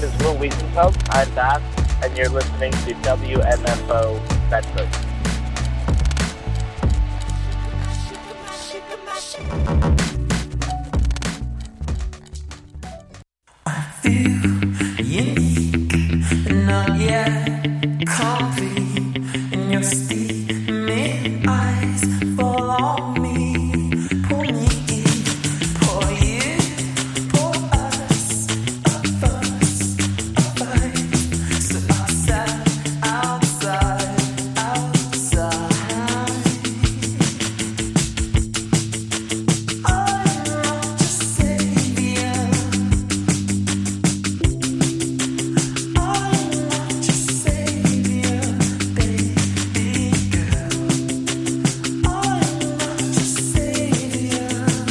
is Will Wiesenfeld. I'm back, and you're listening to WMFO Bedford. I feel unique, not yet complete, and your steaming eyes fall on me, pull me in, pour you, pour us, of us, a fight, so outside, outside, outside. I'm not your savior. I'm not your savior, baby girl. I'm not your savior.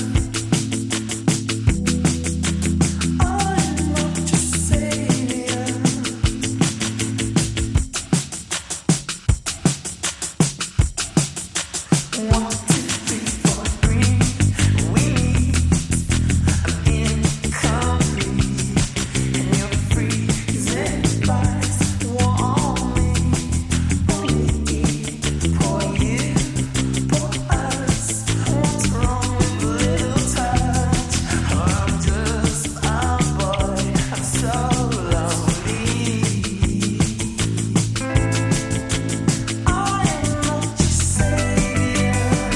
I'm not your savior. One, two, three, four, green. We meet. I'm incomplete, and you're freezing fires warm me. Pour you, pour us. What's wrong with a little touch? I'm just a boy. I'm so lonely. I'm not your savior.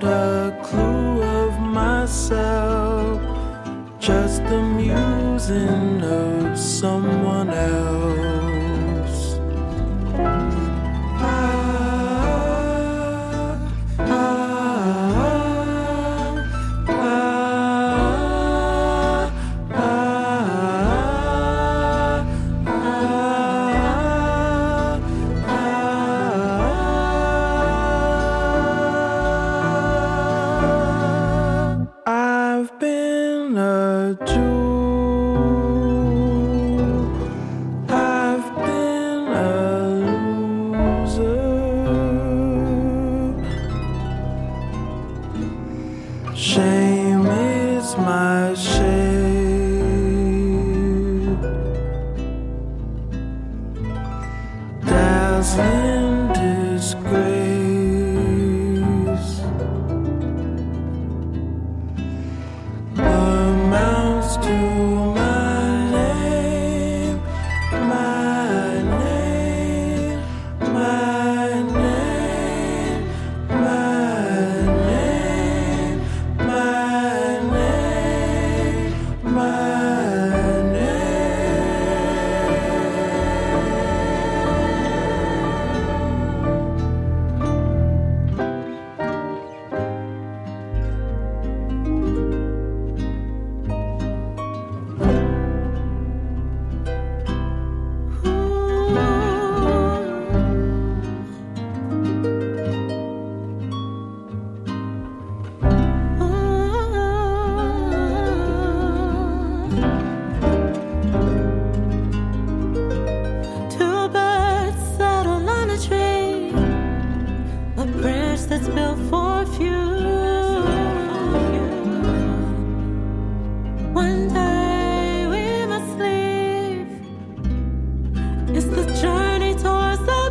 not a clue of myself, just the musing of someone else. I've been a Jew, I've been a loser. Shame is my shade, dazzling disgrace. Amounts to my name, my name, my name, my name, my name, my Two birds settle on a tree, a bridge that's built for a few. One day we must leave. It's the journey towards the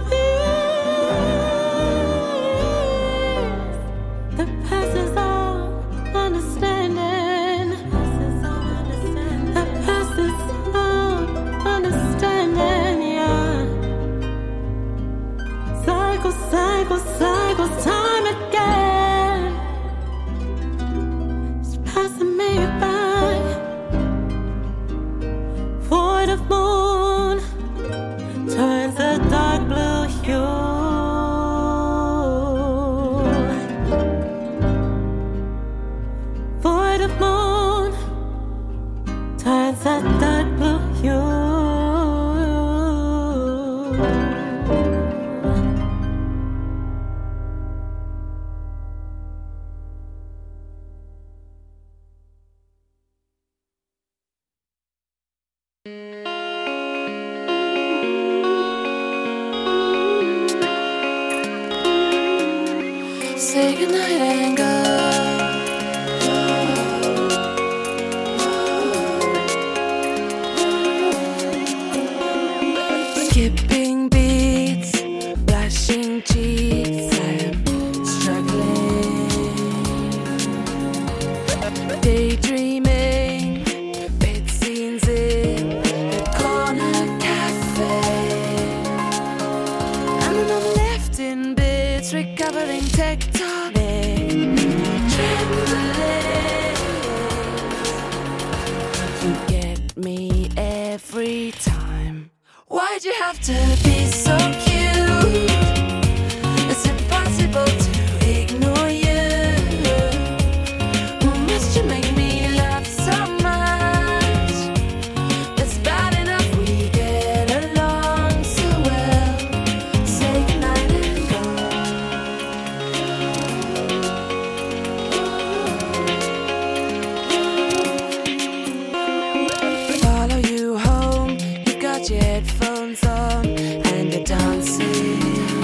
peace that passes all understanding. That passes all understanding, yeah. Cycle, cycle, cycle, time again. It's passing me by. Void of moon turns a dark blue hue. Void of moon turns a dark blue hue. Say goodnight and go. Skipping beats, flashing cheeks, I'm struggling. Daydreaming, bed scenes in the corner cafe. And then I'm left in bits, recovering tectonic trembling. You get me every time. Why'd you have to be so cute? It's impossible to ignore you. Must you make me laugh so much? It's bad enough we get along so well. Say goodnight and go. Follow you home, you've got your headphones on and you're dancing.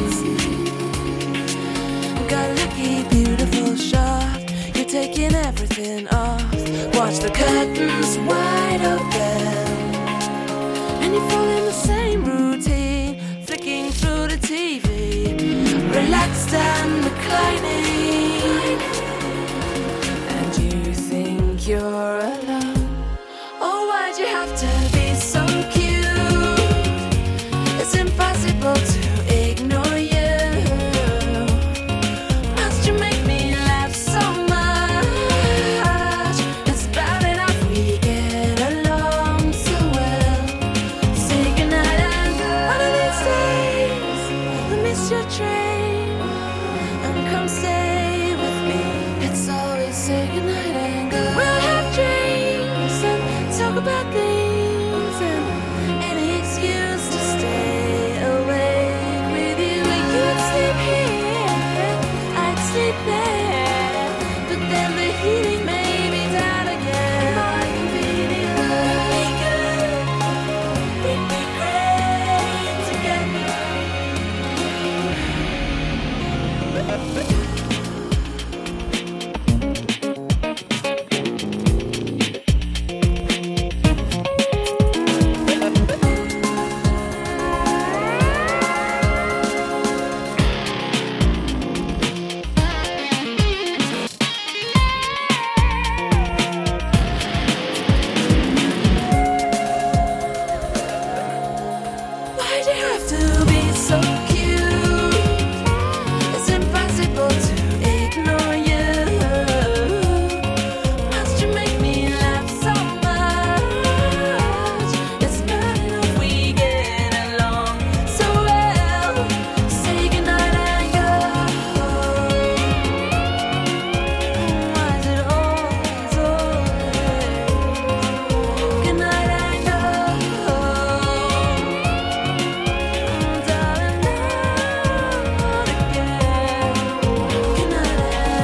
Got a lucky, beautiful shot, you're taking everything off. Watch the curtains wide open, and you fall in the same routine, flicking through the TV, relaxed and reclining. And you think you're alone. Oh, why'd you have to be so cute? It's impossible to ignore you. Must you make me laugh feeling may be down again. We'd be great together. Why'd you have to be so cute? It's impossible to ignore you. Must you make me laugh so much? It's not enough we get along so well. Say goodnight and go. Why is it always goodnight and go? Darling, not again. Good night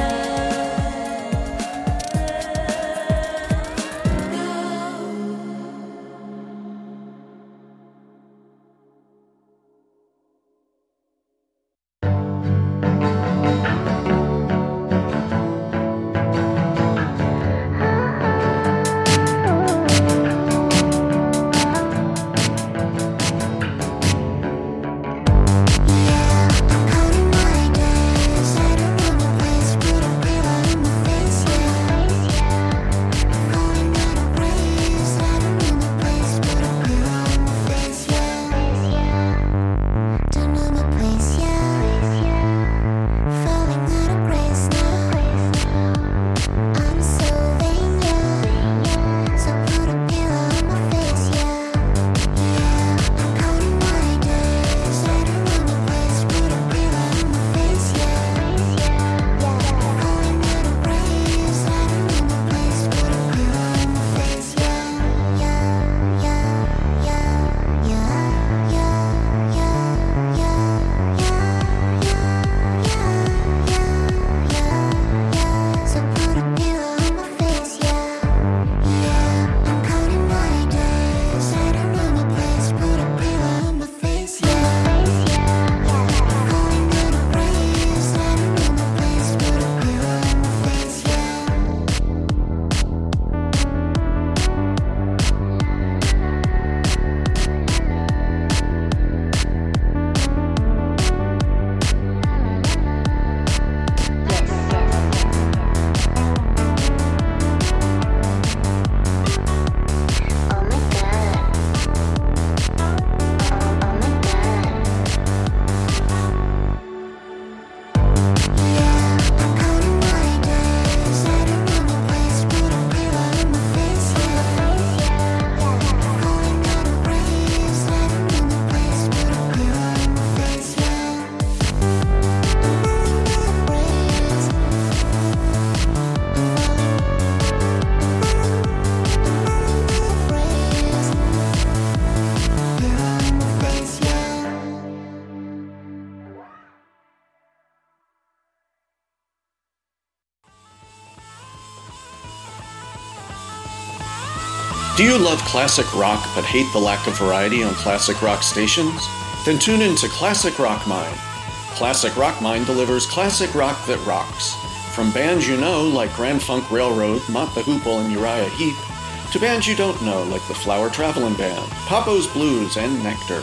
Do you love classic rock but hate the lack of variety on classic rock stations? Then tune in to Classic Rock Mind. Classic Rock Mind delivers classic rock that rocks. From bands you know like Grand Funk Railroad, Mott the Hoople, and Uriah Heep, to bands you don't know like the Flower Traveling Band, Papo's Blues, and Nectar.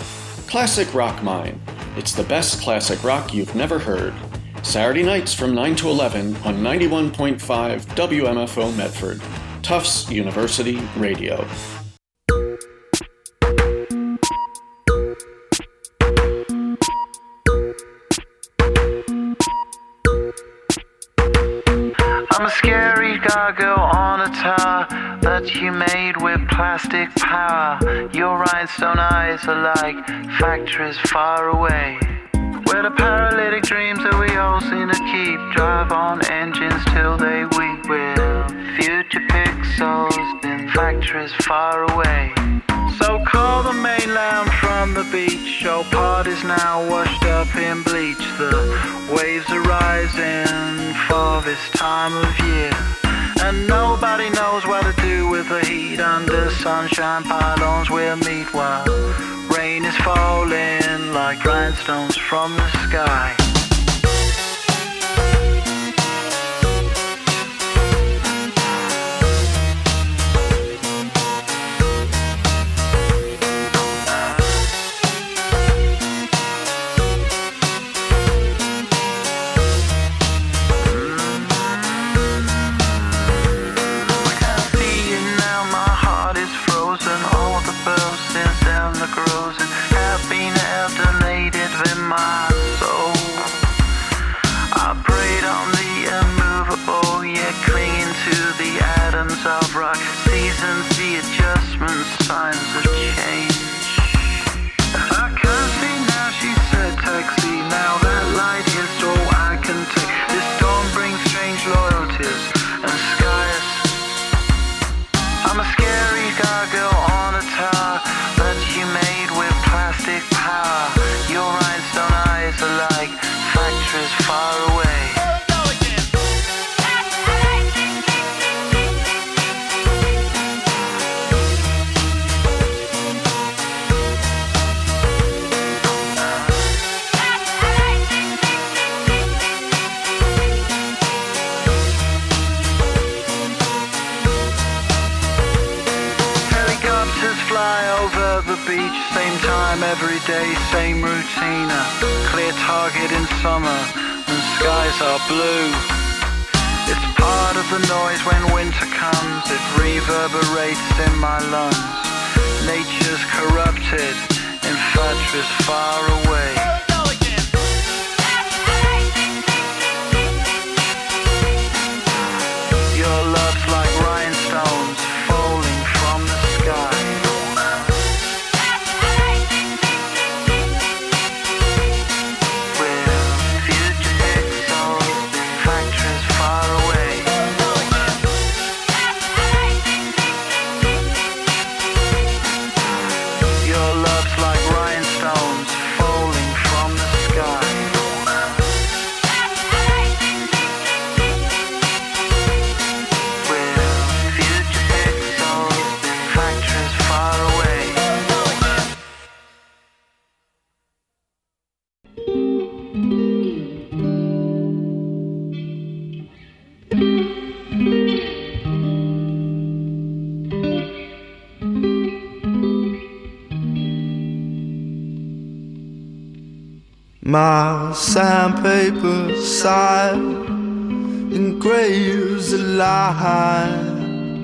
Classic Rock Mind. It's the best classic rock you've never heard. Saturday nights from 9 to 11 on 91.5 WMFO Medford. Tufts University Radio. I'm a scary gargoyle on a tower that you made with plastic power. Your rhinestone eyes are like factories far away, where the paralytic dreams that we all seem to keep drive on engines till they weep. With future pixels in factories far away. So call the mainland from the beach. Your part is now washed up in bleach. The waves are rising for this time of year. And nobody knows what to do with the heat. Under sunshine pylons we'll meet while rain is falling like rhinestones from the sky. Of rock, seasons, the adjustments, signs of change. I can't see now, she said taxi. Now that light is all I can take. This storm brings strange loyalties and skies. I'm a scary gargoyle on a tower that you made with plastic power. Your rhinestone eyes are like factories far away. Beach, same time every day, same routine. A clear target in summer and skies are blue. It's part of the noise when winter comes. It reverberates in my lungs. Nature's corrupted in factories far away. Your love's like rhinestones falling from the sky. My sandpaper side engraves a line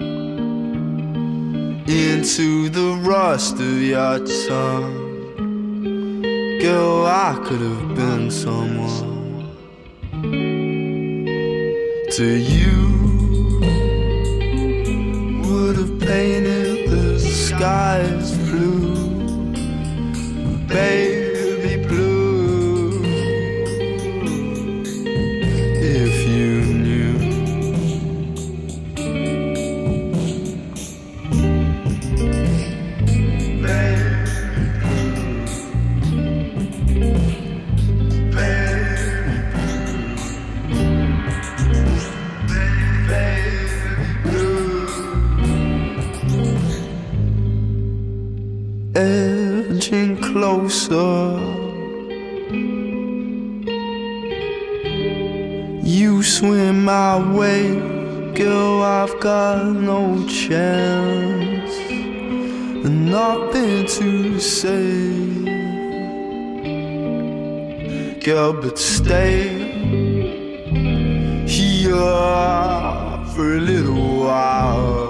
into the rust of your tongue. Girl, I could have been someone to you. Would have painted the skies blue, baby blue. Edging closer, you swim my way, girl, I've got no chance and nothing to say, girl, but stay here for a little while.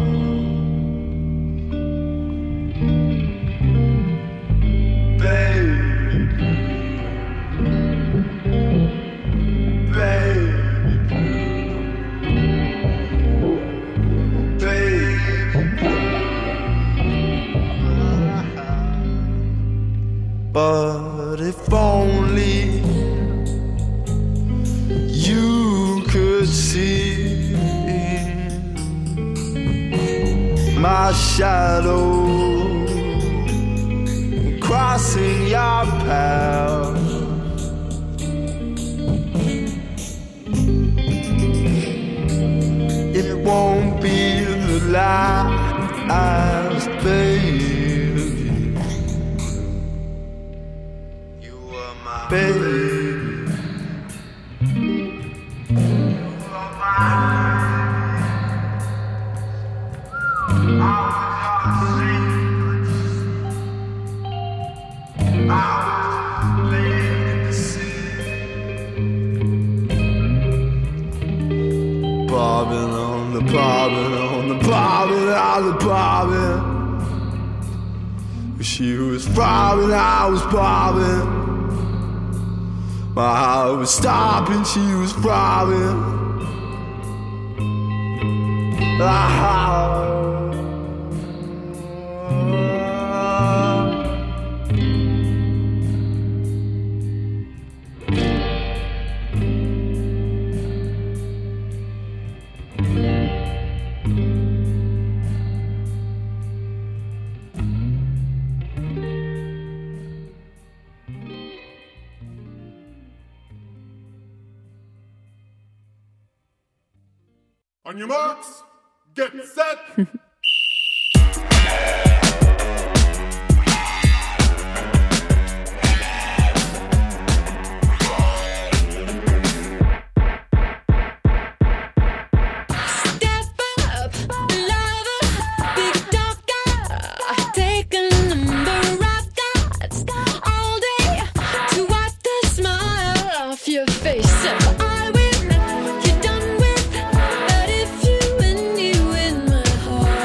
But if only you could see my shadow crossing your path. Bobbing on the bobbing on the bobbing on the bobbing. She was bobbing, I was bobbing. My heart was stopping, she was bobbing. On your marks, get set. I win, you're done with. But if you win my heart.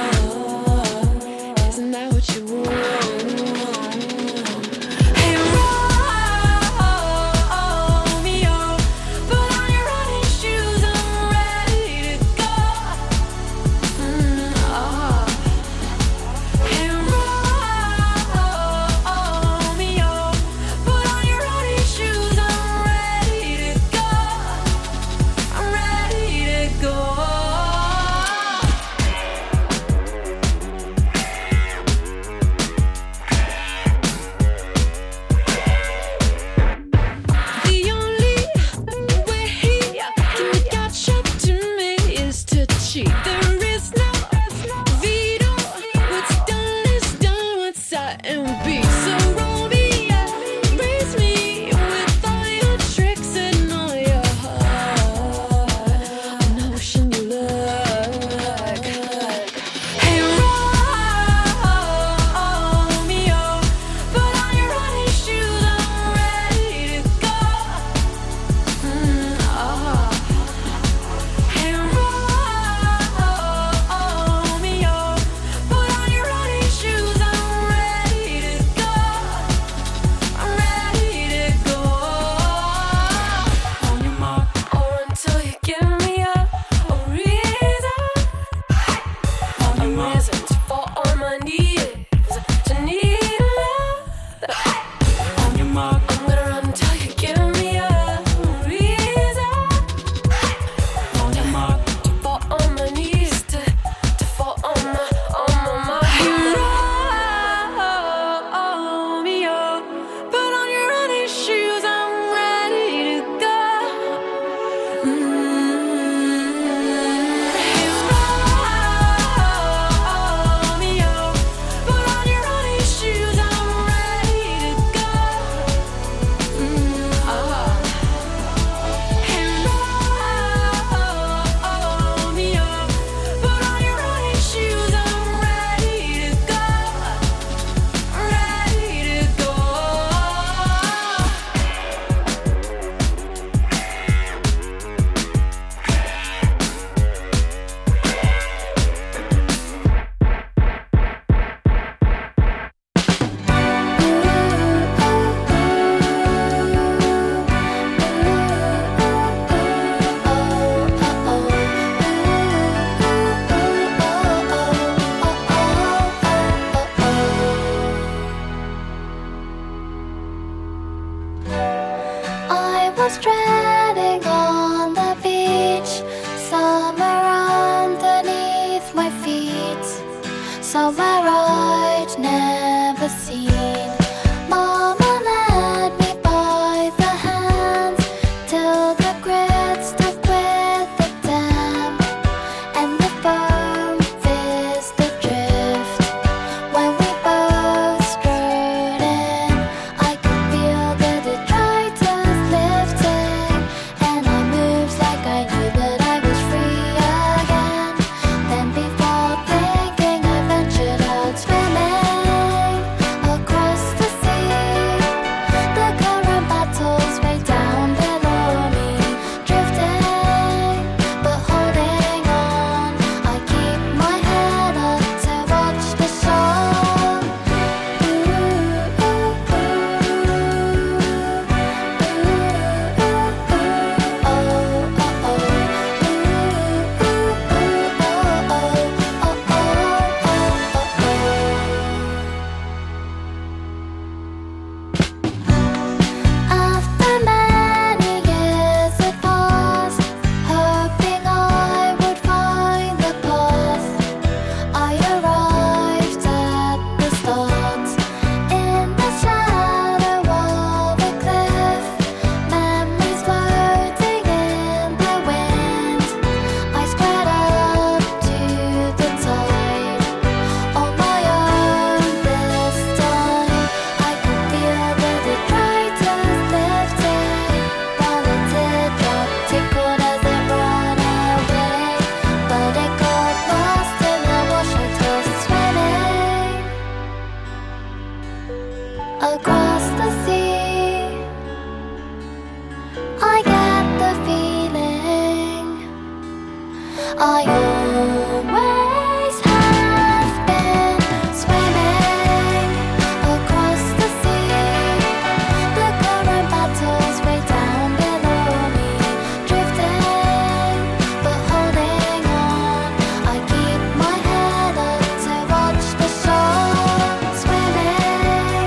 I always have been swimming across the sea. The current battles way down below me, drifting but holding on. I keep my head up to watch the show. Swimming,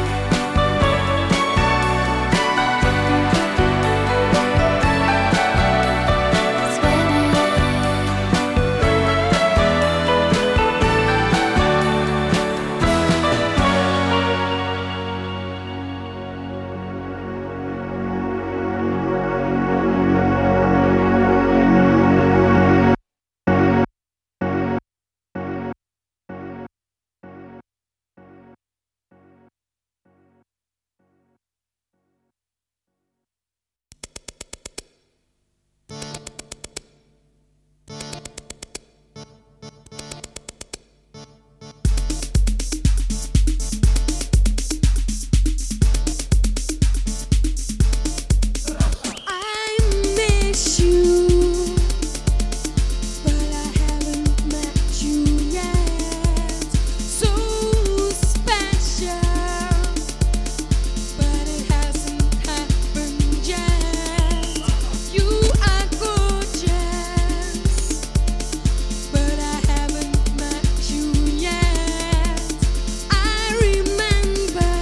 I miss you, but I haven't met you yet. So special, but it hasn't happened yet. You are gorgeous, but I haven't met you yet. I remember,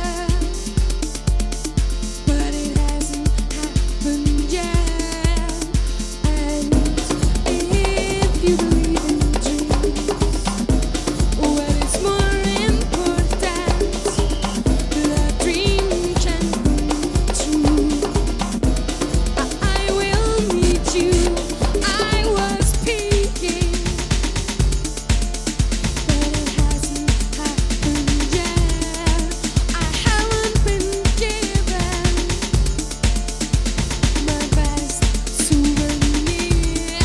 but it hasn't happened yet. And if you believe in dreams, what is more important that a dream can come true? I will meet you. I was peeking, but it hasn't happened yet. I haven't been given my best souvenir.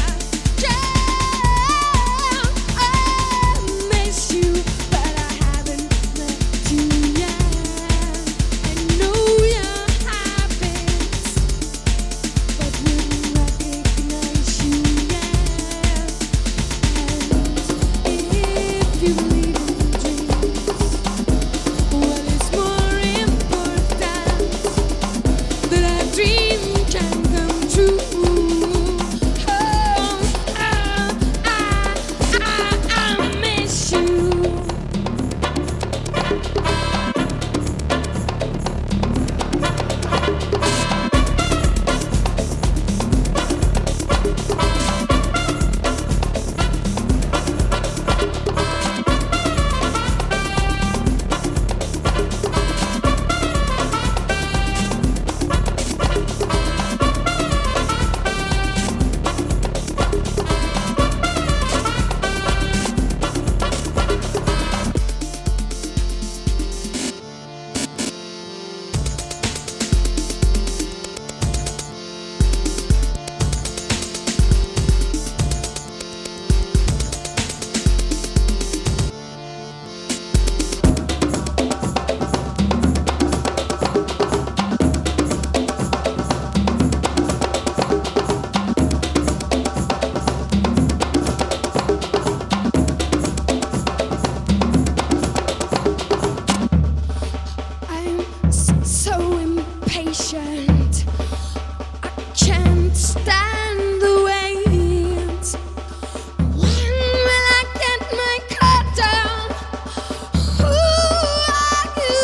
I miss you, but I haven't met you yet. I know your habits, but wouldn't recognize you yet. And if you believe in dreams, what is more important that a dream can come true? I miss you. I'm so impatient. I can't stand the wait. When will I get my cut down? Who are you?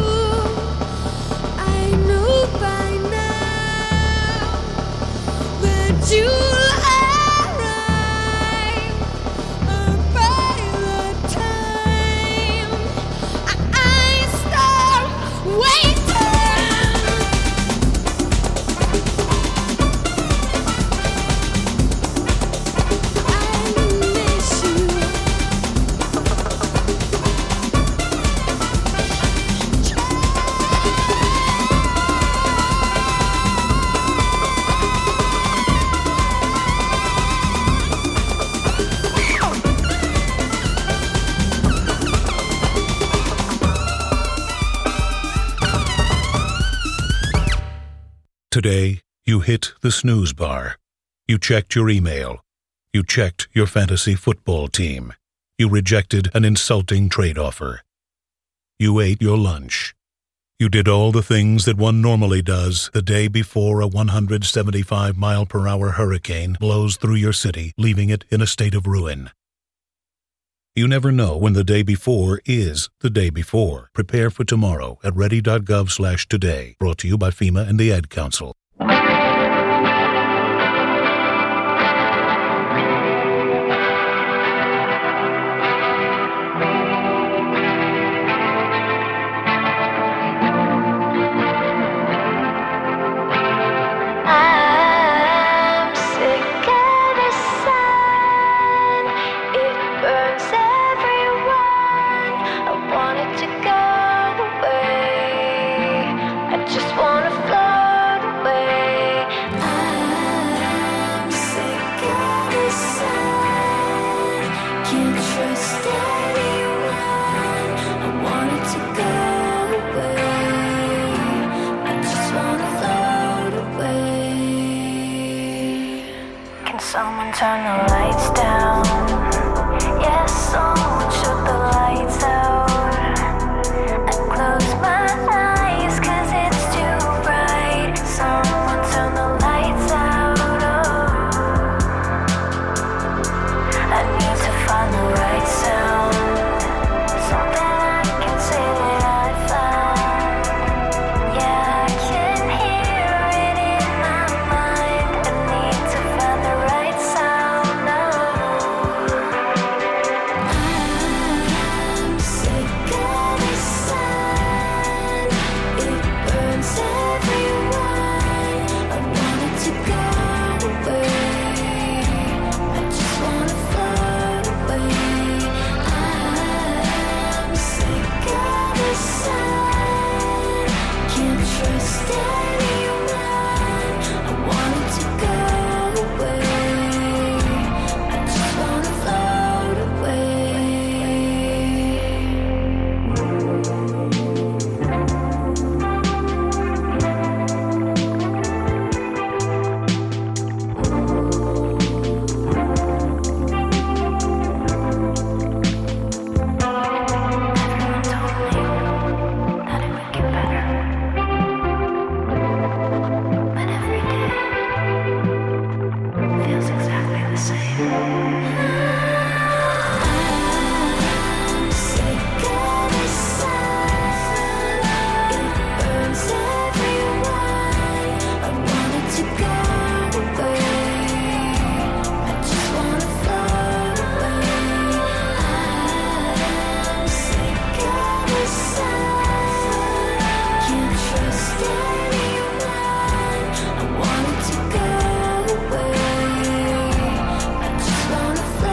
I know by now that you'll arrive by the time I start waiting. I miss you. Today, you hit the snooze bar. You checked your email. You checked your fantasy football team. You rejected an insulting trade offer. You ate your lunch. You did all the things that one normally does the day before a 175-mile-per-hour hurricane blows through your city, leaving it in a state of ruin. You never know when the day before is the day before. Prepare for tomorrow at ready.gov/today. Brought to you by FEMA and the Ad Council. Someone turn the lights down. Yes, someone shut the lights out. I close my eyes 'cause it's too bright. Someone turn the lights out. Oh, I need to find the right sound. Something I can say that I found. Yeah, I can hear it in my mind. I need to find the right sound now. I'm sick of the sun. It burns everyone. I want it to go away. I just wanna float away. I'm sick of the sun. Can't trust anyone. I want it to go away. I just wanna float away. Everyone told me that it would get better, but every day feels exactly the same. I'm sick of the sun. It burns everyone. I want it to go away. I just wanna float away. I'm sick of the sun. Can't trust anyone. I want it to go away. I just wanna float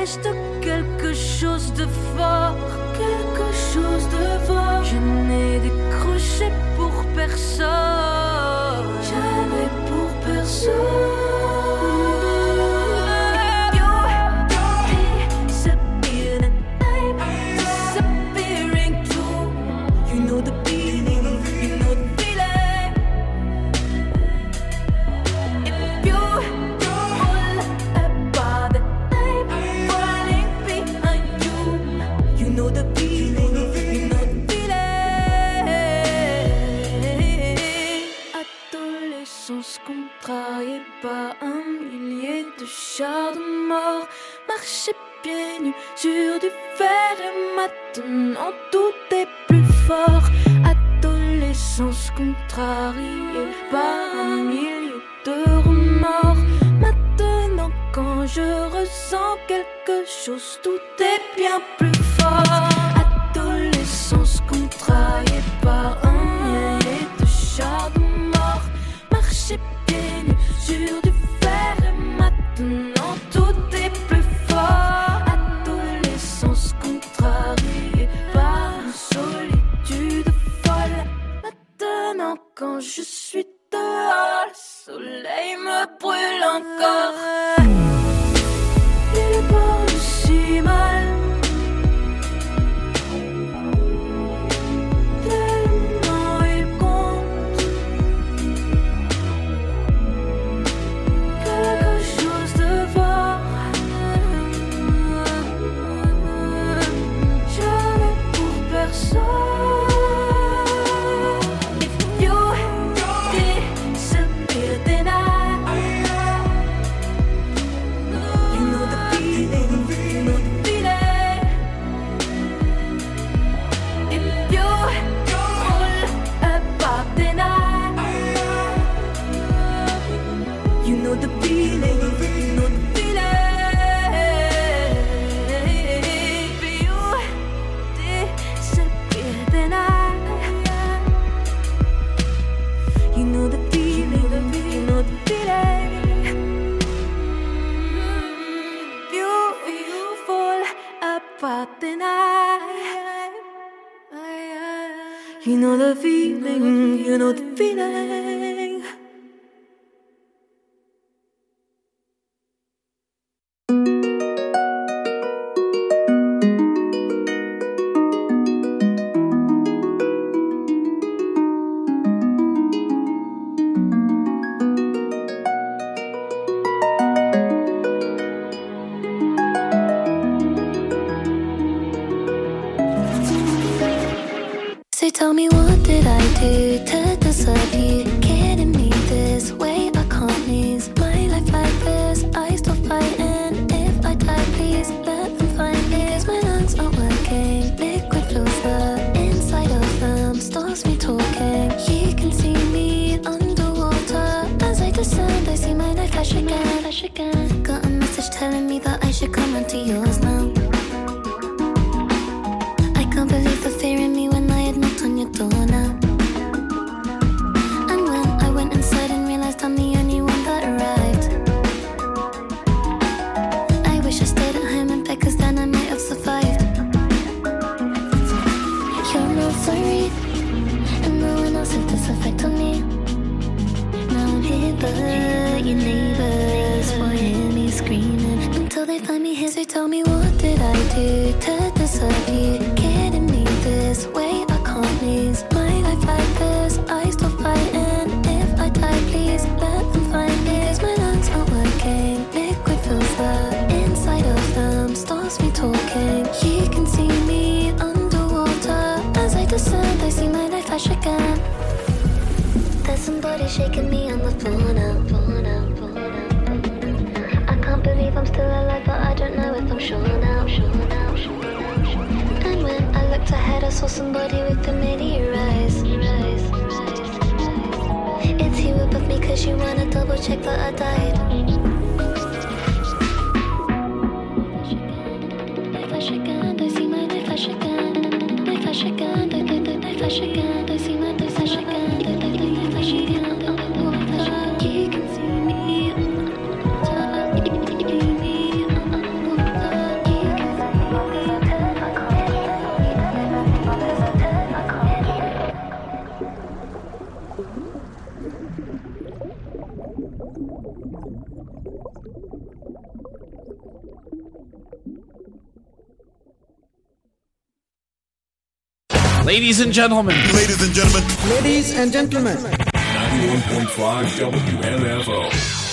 flèche de quelque chose de fort, quelque chose de fort. Je n'ai décroché pour personne, jamais pour personne. Contrarié par un millier de chars de mort, marcher pieds nus sur du fer et maintenant tout est plus fort. Adolescence contrariée par un millier de remords, maintenant quand je ressens quelque chose, tout est bien plus fort. Adolescence contrariée par un millier de chars de mort, marcher pieds nus sur du fer et maintenant tout est plus fort. Adolescence contrariée par une solitude folle, maintenant quand je suis dehors, le soleil me brûle encore. Il est pas aussi mal, tellement il compte quelque chose de fort. Jamais pour personne. If you disappear, then you know the feeling, you know the feeling. If you fall apart, then you know the feeling, you know the feeling. If you disappear, then you know the feeling, you know the feeling. If you fall apart, then you know the feeling, you know the feeling. So tell me, what did I do to deserve you? Kidding me this way, I can't lose my life like this. I stop fighting, if I die please let them find me. 'Cause my lungs aren't working, liquid fills the inside of them, stops me talking. You can see me underwater, as I descend I see my life flash again. Got a message telling me that I should come onto yours now. I can't believe the fear in me when I had knocked on your door now. And when I went inside and realized I'm the only one that arrived, I wish I stayed at home and bed, 'cause then I might have survived. You're not sorry, and no one else had this effect on me. Now I'm here, but your neighbors won't hear me screaming until they find me here. So tell me, what did I do to deserve you? Kidding me this way, I can't lose my life like this. I stop fighting, if I die please let them find me. 'Cause my lungs aren't working, liquid fills the inside of them, stops me talking. You can see me underwater, as I descend I see my life flash again. There's somebody shaking me on the floor now. I can't believe I'm still alive, but I don't know if I'm sure now. And when I looked ahead, I saw somebody with familiar eyes. It's you above me, 'cause you wanna double check that I died. I flash again, I see my life flash again. I flash again, I flash again, I see my life flash again. I flash again, you can see me. Ladies and gentlemen. Ladies and gentlemen. Ladies and gentlemen. 91.5 WMFO.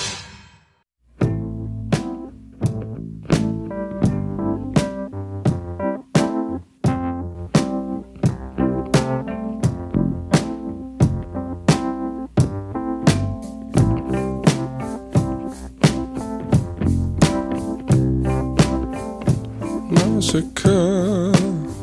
Massacre.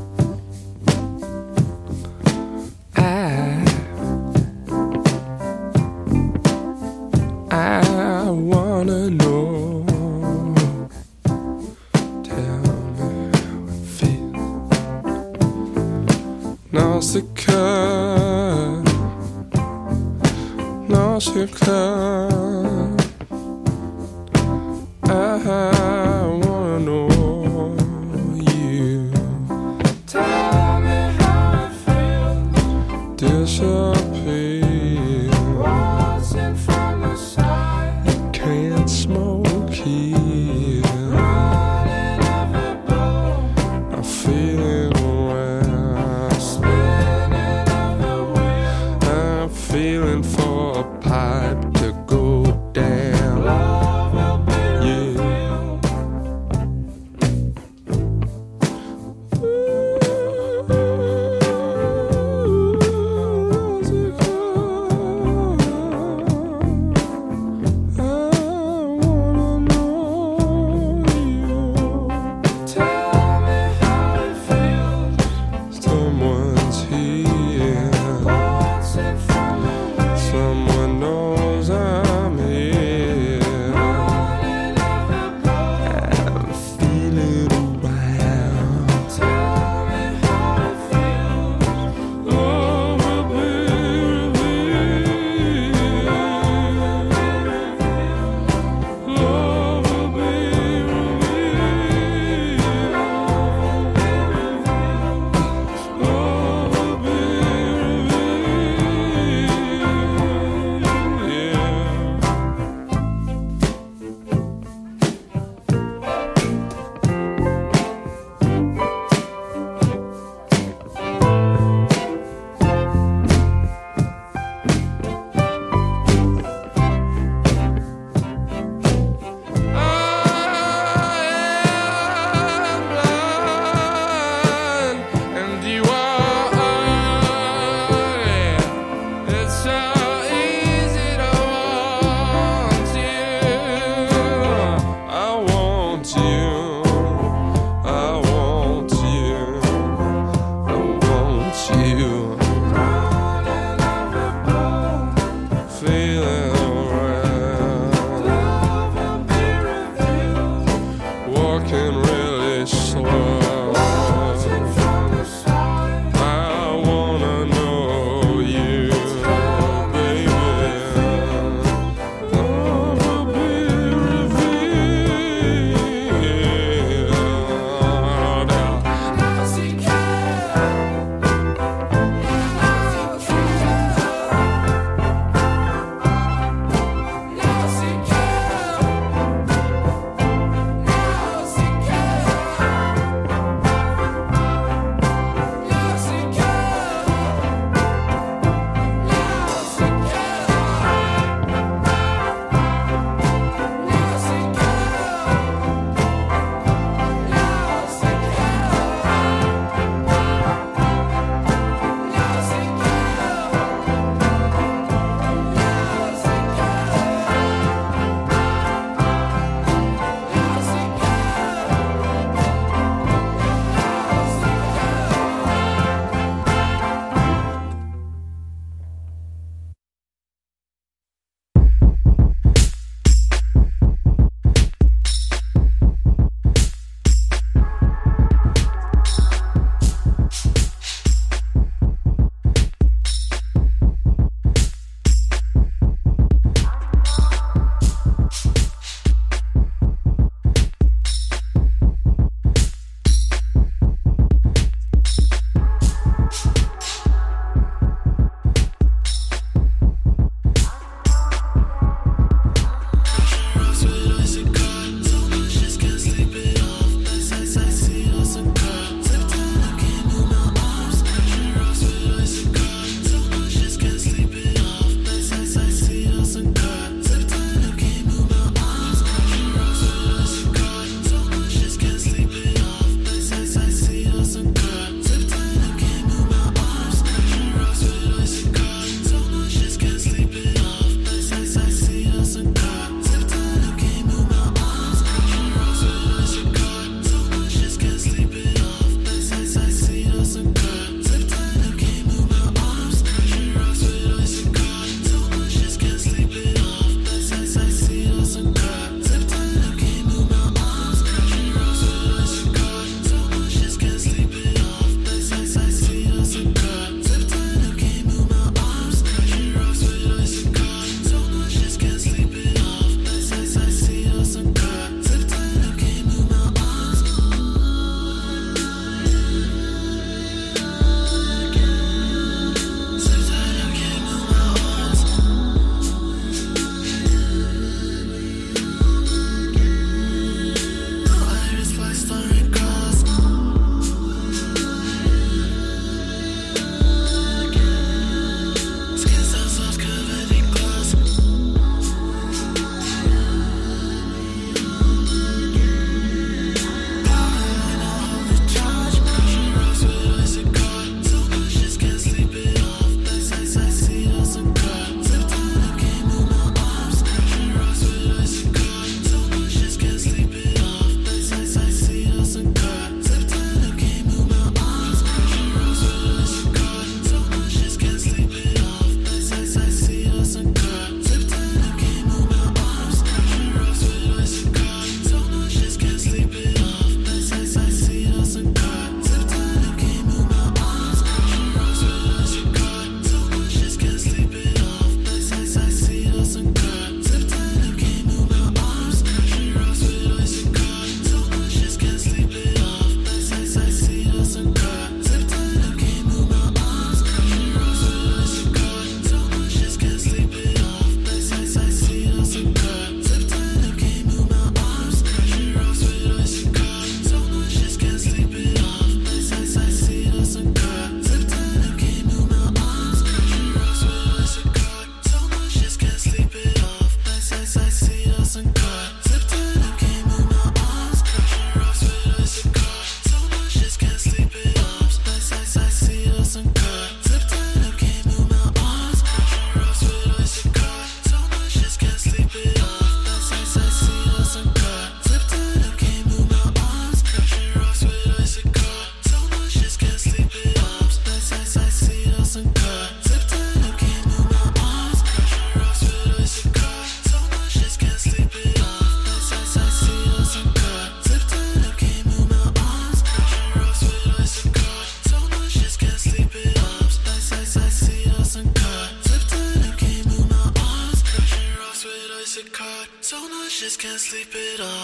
I wanna know. Tell me how it feels. Nausicaa, Nausicaa. I wanna know you. Tell me how it feels. Disappear. Watching from the side. Can't smoke here. Running every bone. I'm feeling well. Spinning everywhere. I'm feeling for a pipe to go down. Love will be real.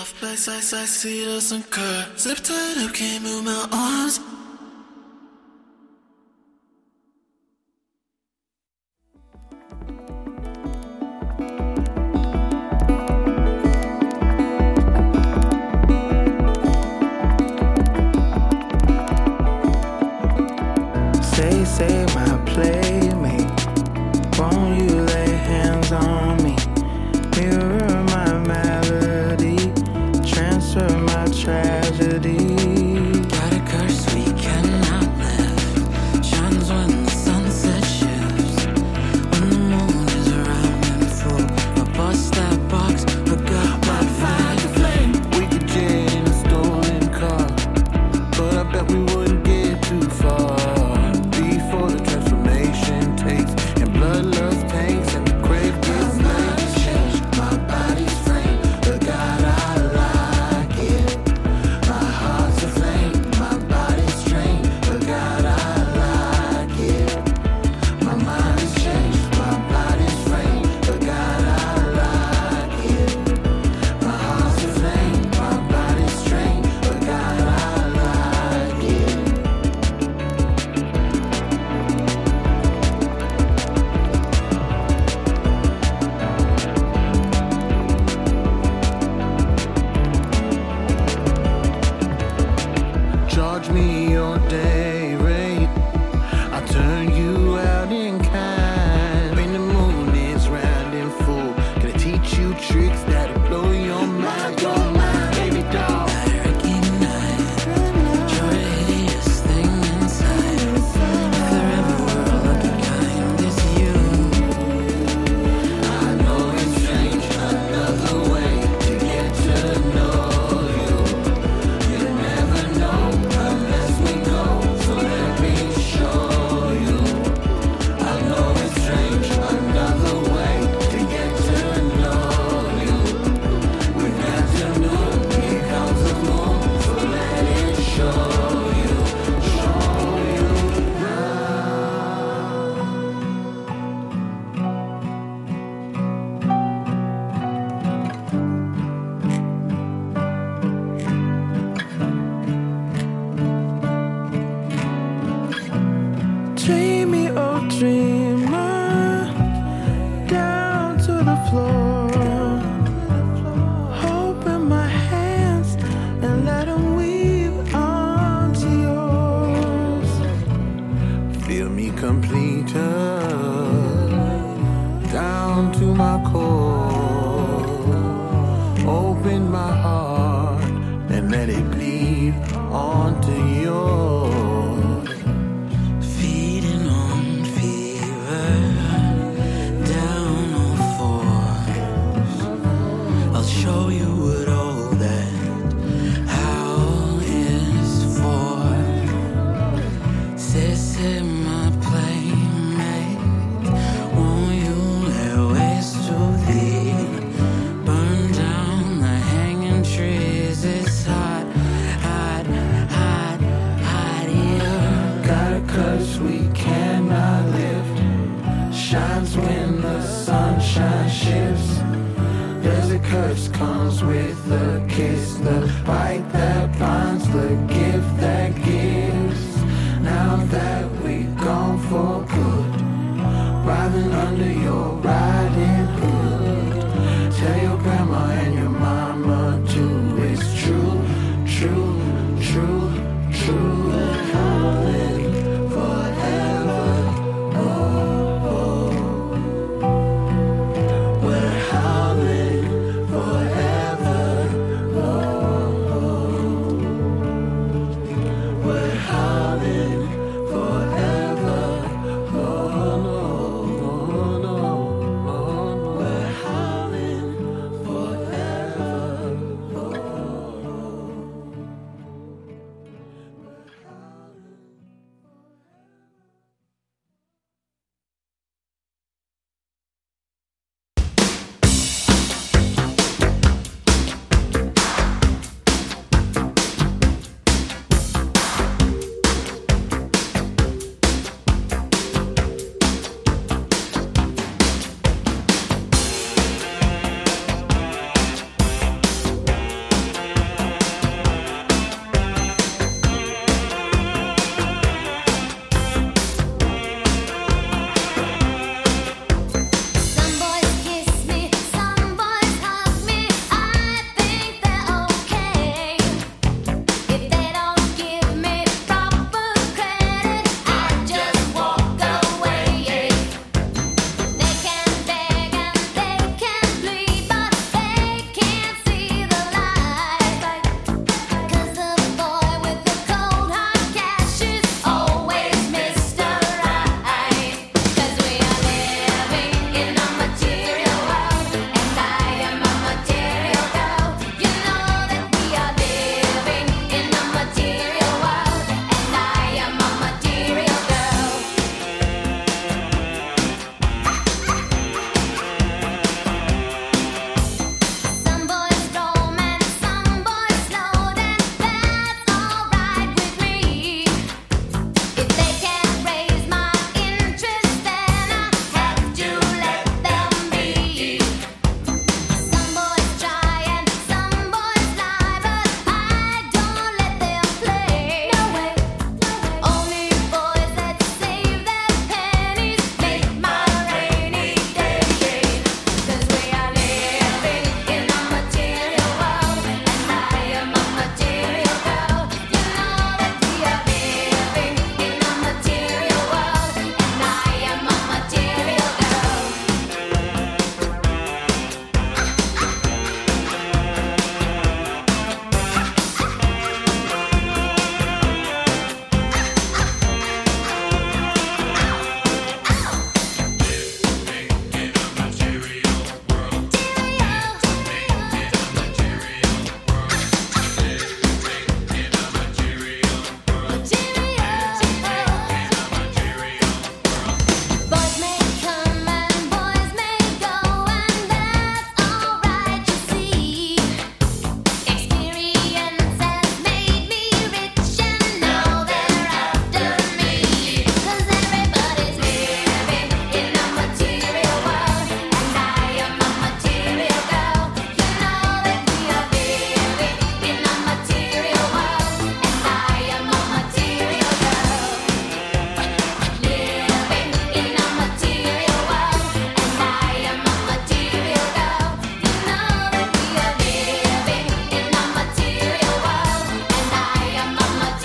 off. I see us and curve. Zip tied up, can't move my arms. Say my playmate, won't you lay hands on me? Mirror my melody, transfer my tragedy. Got a curse we cannot live. Shines when the sunset shifts. When the moon is around and full. I bust that box, hook up that fire to flame. We could jet in a stolen car, but I bet we wouldn't get too far. Charge me your day rate, I'll turn you out in kind. When the moon is round and full, gonna teach you tricks that'll blow your mind. Your mind, baby doll. I recognize you're a hideous thing inside. If there ever were a lucky kind, it's you. I know it's strange, another way to get to know you. You'll never know unless we go, so let me show you. I know it's strange, another way to get to know you. We've got to know, here comes the moon, so let it show you Dreamy, oh dreamer, down to the floor. Open my hands and let them weave onto yours. Feel me completer, down to my core. Open my heart and let it bleed onto yours. Feeding on fever, down all fours. I'll show you what all that howl is for. Sissy, my playmate, won't you lay waste to thee? Burn down the hanging trees. It's hot, hot, hot, hot here. Got a curse we cannot lift. Shines when the sunshine shifts. There's a curse comes with the kiss. The